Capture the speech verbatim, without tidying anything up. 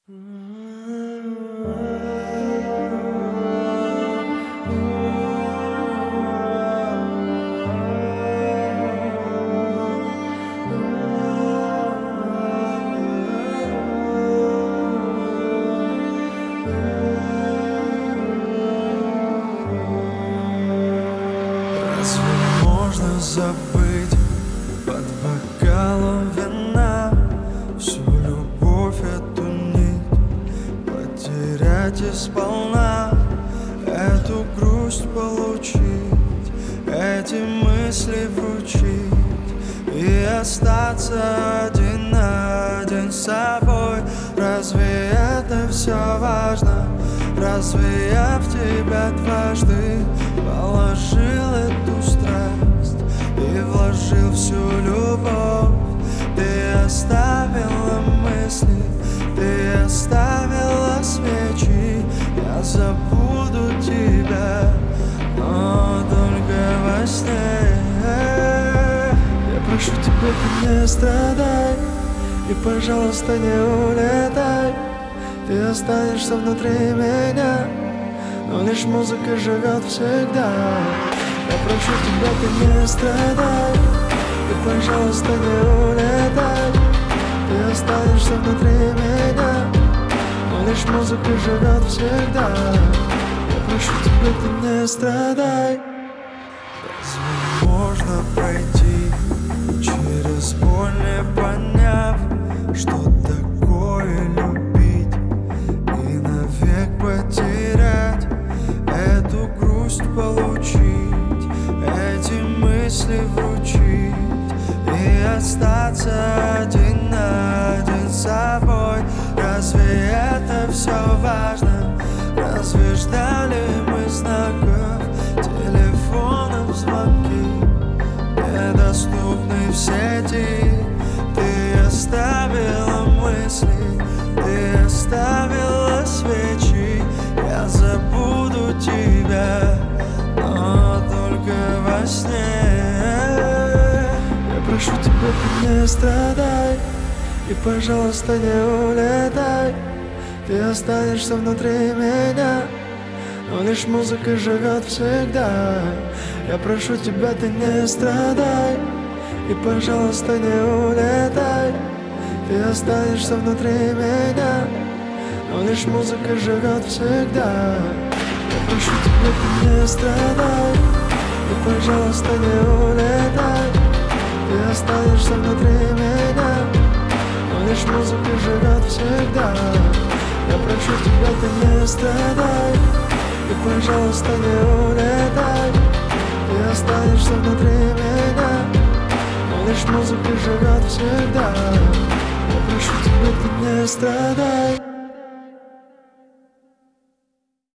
Разве можно забыть под бокалом вина всю любовь, эту нить, потерять и сполна эту грусть получить, эти мысли вручить и остаться один на один с собой? Разве это все важно? Разве я в тебя дважды положил эту страсть и вложил всю любовь? Ты оставила мысли, ты оставила свечи. Я забуду тебя, но только во сне. Я прошу тебя, ты не страдай и, пожалуйста, не улетай. Ты останешься внутри меня, но лишь музыка живет всегда. Я прошу тебя, ты не страдай и, пожалуйста, не улетай. Ты останешься внутри меня, но лишь музыка живет всегда. Я прошу тебя, ты не страдай. Разве можно пройти через боль, не поняв, что такое любить, и навек потерять, эту грусть получить, эти мысли вручить и остаться один на один с собой? Разве это все важно? Разве ждали мы знаков, телефонов, звонки, недоступны в сети? Ты оставила мысли, ты оставила свечи. Я забуду тебя, но только во сне. Я прошу тебя, ты не страдай и, пожалуйста, не улетай. Ты останешься внутри меня, но лишь музыка живет всегда. Я прошу тебя, ты не страдай и, пожалуйста, не улетай. Ты останешься внутри меня, но лишь музыка живет всегда. Я прошу тебя, ты не страдай и, пожалуйста, не улетай. Ты останешься внутри меня, но лишь музыка живет всегда. Я прошу тебя, ты не страдай и, пожалуйста, не улетай. Ты останешься внутри меня, но лишь музыка живет всегда. Я прошу тебя, ты не страдай.